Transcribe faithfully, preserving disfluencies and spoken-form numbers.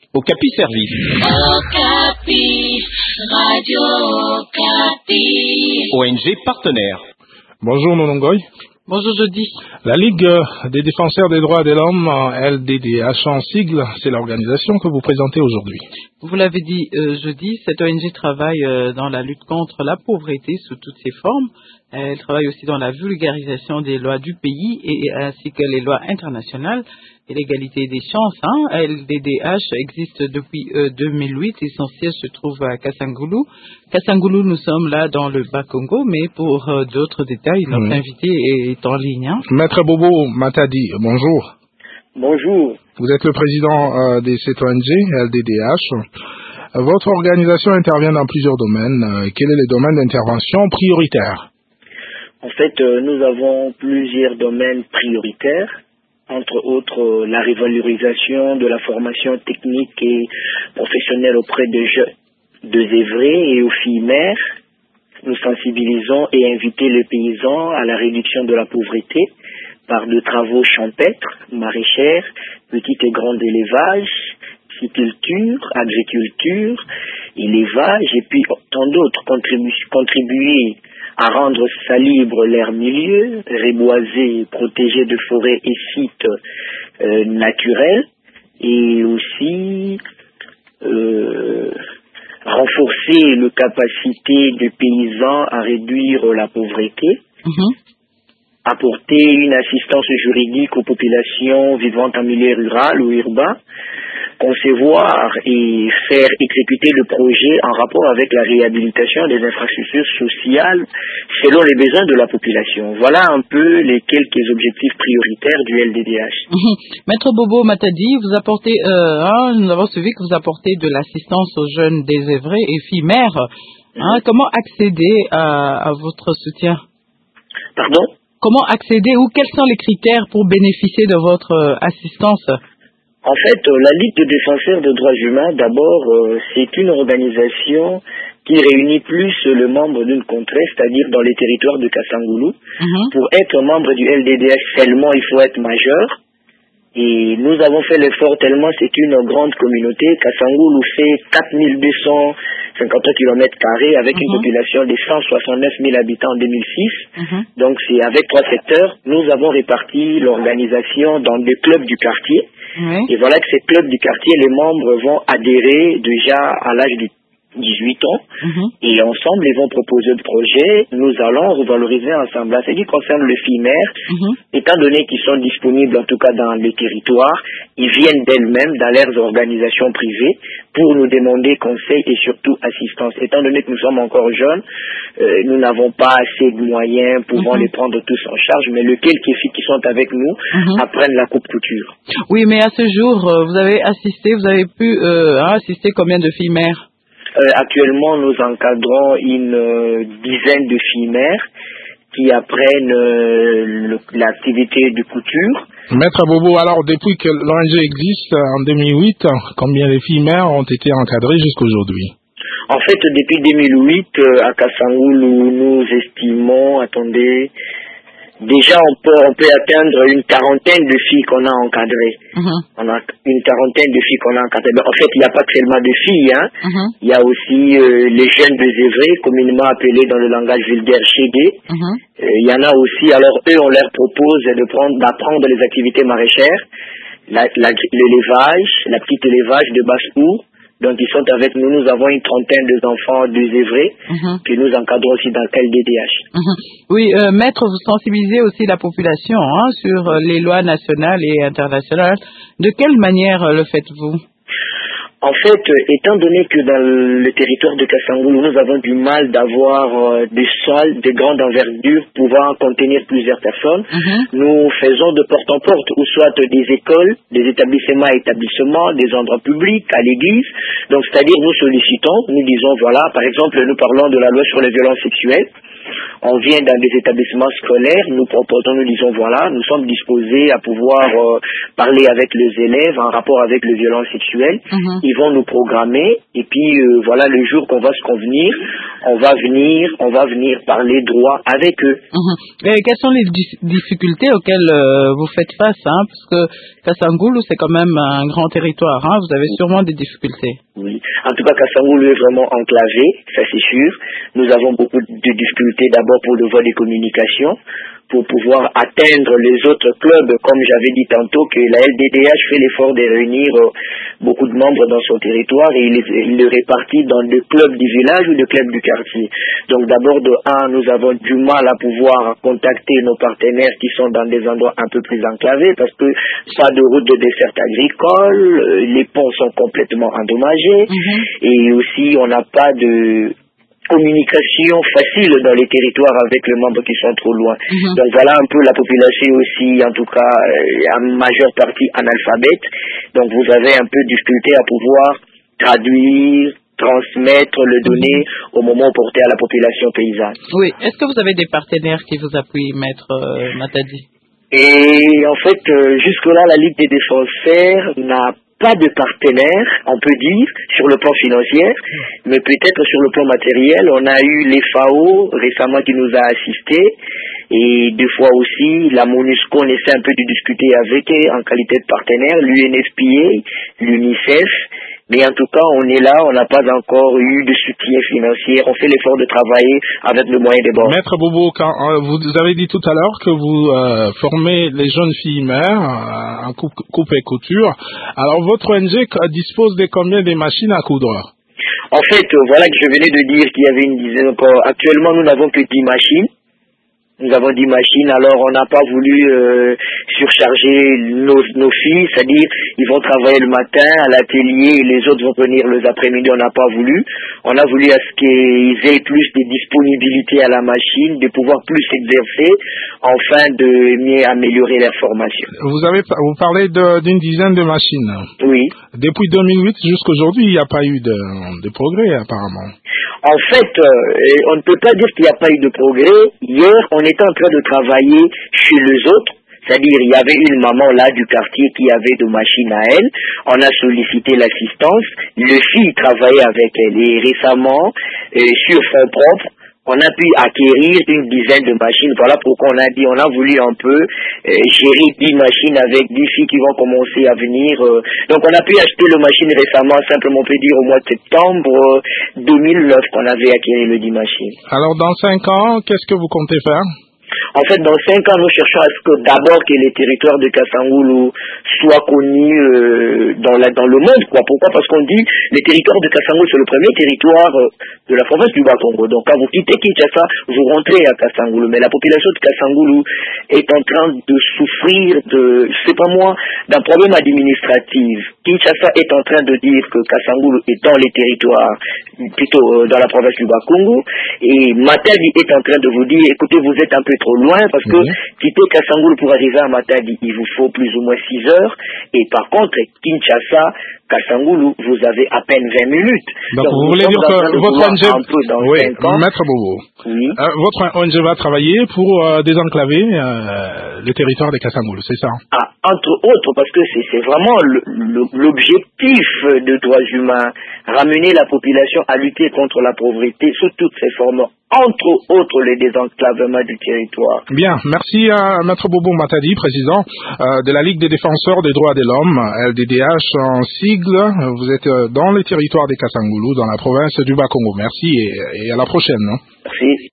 Okapi Service. Okapi, Radio Okapi. O N G partenaire. Bonjour Nonongoy. Bonjour Jody. La Ligue des défenseurs des droits de l'homme, L D D H en sigle, c'est l'organisation que vous présentez aujourd'hui. Vous l'avez dit euh, jeudi, cette O N G travaille euh, dans la lutte contre la pauvreté sous toutes ses formes. Elle travaille aussi dans la vulgarisation des lois du pays et ainsi que les lois internationales et l'égalité des chances. Hein. L D D H existe depuis euh, deux mille huit et son siège se trouve à Kassangoulou. Kassangoulou, nous sommes là dans le Bas-Congo, mais pour euh, d'autres détails, notre mmh. invité est en ligne. Hein. Maître Bobo Matadi, bonjour. Bonjour. Vous êtes le président euh, de cette O N G, L D D H. Votre organisation intervient dans plusieurs domaines. Euh, quel est le domaine d'intervention prioritaire? En fait, euh, nous avons plusieurs domaines prioritaires, entre autres euh, la revalorisation de la formation technique et professionnelle auprès des jeunes de zévrés et aux filles mères. Nous sensibilisons et invitons les paysans à la réduction de la pauvreté par de travaux champêtres, maraîchères, petit et grand élevage, pisciculture, agriculture, élevage et puis tant d'autres, contribu- contribuer à rendre salubre l'air milieu, reboiser, protéger de forêts et sites euh, naturels, et aussi euh, renforcer les capacités des paysans à réduire la pauvreté, mmh. apporter une assistance juridique aux populations vivant en milieu rural ou urbain, concevoir et faire exécuter le projet en rapport avec la réhabilitation des infrastructures sociales selon les besoins de la population. Voilà un peu les quelques objectifs prioritaires du L D D H. Mmh. Maître Bobo Matadi, vous apportez, euh, hein, nous avons suivi que vous apportez de l'assistance aux jeunes désœuvrés et filles mères. Hein, mmh. Comment accéder à, à votre soutien? Pardon? Comment accéder ou quels sont les critères pour bénéficier de votre euh, assistance? En fait, la Ligue des défenseurs des droits humains, d'abord, euh, c'est une organisation qui réunit plus le membre d'une contrée, c'est-à-dire dans les territoires de Kassangoulou. Mm-hmm. Pour être membre du L D D H seulement, il faut être majeur. Et nous avons fait l'effort tellement c'est une grande communauté. Kassangoulou fait quatre mille deux cent cinquante kilomètres carrés avec mm-hmm. une population de cent soixante-neuf mille habitants en deux mille six. Mm-hmm. Donc c'est avec trois secteurs. Nous avons réparti l'organisation dans des clubs du quartier. Oui. Et voilà que ces clubs du quartier, les membres vont adhérer déjà à l'âge de dix-huit ans. Mm-hmm. Et ensemble, ils vont proposer le projet. Nous allons revaloriser ensemble. Ce qui concerne les filles mères, mm-hmm. étant donné qu'ils sont disponibles, en tout cas dans les territoires, ils viennent d'elles-mêmes dans leurs organisations privées pour nous demander conseil et surtout assistance. Étant donné que nous sommes encore jeunes, euh, nous n'avons pas assez de moyens pouvant mm-hmm. les prendre tous en charge, mais les quelques filles qui sont avec nous mm-hmm. apprennent la coupe couture. Oui, mais à ce jour, vous avez assisté, vous avez pu euh, assister combien de filles mères? Euh, actuellement, nous encadrons une euh, dizaine de filles mères qui apprennent euh, le, l'activité de couture. Maître Bobo, alors depuis que l'O N G existe en deux mille huit, combien de filles mères ont été encadrées jusqu'aujourd'hui? En fait, depuis deux mille huit, euh, à Kassangoulou, nous estimons, attendez, déjà on peut, on peut atteindre une quarantaine de filles qu'on a encadrées. Mm-hmm. On a une quarantaine de filles qu'on a encadrées. En fait, il n'y a pas seulement de filles, hein. Mm-hmm. Il y a aussi euh, les jeunes désœuvrés, communément appelés dans le langage vulgaire chédés. Mm-hmm. Euh, il y en a aussi, alors eux, on leur propose de prendre, d'apprendre les activités maraîchères, la, la, l'élevage, la petite élevage de basse-cour. Donc ils sont avec nous, nous avons une trentaine d'enfants désœuvrés mm-hmm. que nous encadrons aussi dans le L D D H. Mm-hmm. Oui, euh, maître, vous sensibilisez aussi la population hein, sur les lois nationales et internationales. De quelle manière le faites-vous? En fait, étant donné que dans le territoire de Kassangoulou, nous avons du mal d'avoir euh, des salles de grande envergure pouvant contenir plusieurs personnes, mm-hmm. nous faisons de porte en porte, ou soit des écoles, des établissements à établissements, des endroits publics, à l'église. Donc, c'est-à-dire, nous sollicitons, nous disons, voilà, par exemple, nous parlons de la loi sur les violences sexuelles. On vient dans des établissements scolaires, nous proposons, nous disons voilà, nous sommes disposés à pouvoir euh, parler avec les élèves en rapport avec les violences sexuelles. Mm-hmm. ils vont nous programmer et puis euh, voilà le jour qu'on va se convenir, on va venir, on va venir parler droit avec eux. Mm-hmm. Et quelles sont les dif- difficultés auxquelles euh, vous faites face, hein, parce que Kassangoulou c'est quand même un grand territoire, hein, vous avez sûrement des difficultés. Oui, en tout cas Kassangoulou est vraiment enclavé, ça c'est sûr. Nous avons beaucoup de difficultés d'abord pour le voie des communications, pour pouvoir atteindre les autres clubs, comme j'avais dit tantôt que la L D D H fait l'effort de réunir euh, beaucoup de membres dans son territoire et il, il le répartit dans des clubs du village ou des clubs du quartier. Donc d'abord de un, nous avons du mal à pouvoir contacter nos partenaires qui sont dans des endroits un peu plus enclavés parce que pas de route de desserte agricole, euh, les ponts sont complètement endommagés mm-hmm. et aussi on n'a pas de communication facile dans les territoires avec les membres qui sont trop loin. Mm-hmm. Donc voilà un peu la population aussi, en tout cas, en majeure partie analphabète. Donc vous avez un peu de difficulté à pouvoir traduire, transmettre le données au moment opportun à la population paysanne. Oui. Est-ce que vous avez des partenaires qui vous appuient, Maître euh, Matadi? Et en fait, euh, jusque-là, la Ligue des défenseurs n'a pas de partenaire, on peut dire, sur le plan financier, mais peut-être sur le plan matériel. On a eu les F A O récemment qui nous a assistés et deux fois aussi la MONUSCO, on essaie un peu de discuter avec eux en qualité de partenaire, l'U N F P A, l'UNICEF. Mais en tout cas, on est là, on n'a pas encore eu de soutien financier. On fait l'effort de travailler avec le moyen des bords. Maître Bobo, quand, euh, vous avez dit tout à l'heure que vous euh, formez les jeunes filles mères euh, en coupe, coupe et couture. Alors, votre O N G dispose de combien de machines à coudre? En fait, euh, voilà que je venais de dire qu'il y avait une dizaine. Actuellement, nous n'avons que dix machines. Nous avons dix machines, alors on n'a pas voulu euh, surcharger nos, nos filles, c'est-à-dire ils vont travailler le matin à l'atelier et les autres vont venir les après-midi, on n'a pas voulu. On a voulu à ce qu'ils aient plus de disponibilité à la machine, de pouvoir plus s'exercer, afin de mieux améliorer leur formation. Vous avez vous parlez de, d'une dizaine de machines. Oui. Depuis deux mille huit jusqu'à aujourd'hui, il n'y a pas eu de, de progrès apparemment. En fait, euh, on ne peut pas dire qu'il n'y a pas eu de progrès. Hier, on était en train de travailler chez les autres. C'est-à-dire, il y avait une maman là du quartier qui avait de machines à elle. On a sollicité l'assistance. Le fille travaillait avec elle. Et récemment, euh, sur fonds propres, on a pu acquérir une dizaine de machines. Voilà pourquoi on a dit, on a voulu un peu euh, gérer dix machines avec dix filles qui vont commencer à venir. Euh. Donc on a pu acheter les machines récemment, simplement on peut dire au mois de septembre euh, deux mille neuf qu'on avait acquis les dix machines. Alors dans cinq ans, qu'est-ce que vous comptez faire? En fait, dans cinq ans, nous cherchons à ce que d'abord que les territoires de Kassangoulou soient connus euh, dans, la, dans le monde. Quoi. Pourquoi? Parce qu'on dit les territoires de Kassangoulou, c'est le premier territoire euh, de la province du Bas-Congo. Donc quand vous quittez Kinshasa, vous rentrez à Kassangoulou. Mais la population de Kassangoulou est en train de souffrir de, je sais pas moi, d'un problème administratif. Kinshasa est en train de dire que Kassangoulou est dans les territoires, plutôt euh, dans la province du Bas-Congo. Et Matadi est en train de vous dire, écoutez, vous êtes un peu trop loin parce que mmh. quitter Kassangoulou pour arriver à Matadi, il vous faut plus ou moins six heures. Et par contre, Kinshasa, Kassangoulou, vous avez à peine vingt minutes. Donc, Donc vous voulez dire que votre O N G, oui, ans, Maître Bobo, oui. euh, votre O N G va travailler pour euh, désenclaver euh, le territoire de Kassangoulou, c'est ça? Ah, entre autres, parce que c'est, c'est vraiment le, le, l'objectif de droits humains, ramener la population à lutter contre la pauvreté sous toutes ses formes, entre autres les désenclavements du territoire. Bien, merci à Maître Bobo Matadi, président euh, de la Ligue des défenseurs des droits de l'homme, L D D H en sigle. Vous êtes dans les territoires de Kassangoulou, dans la province du Bas-Congo. Merci et, et à la prochaine. Merci.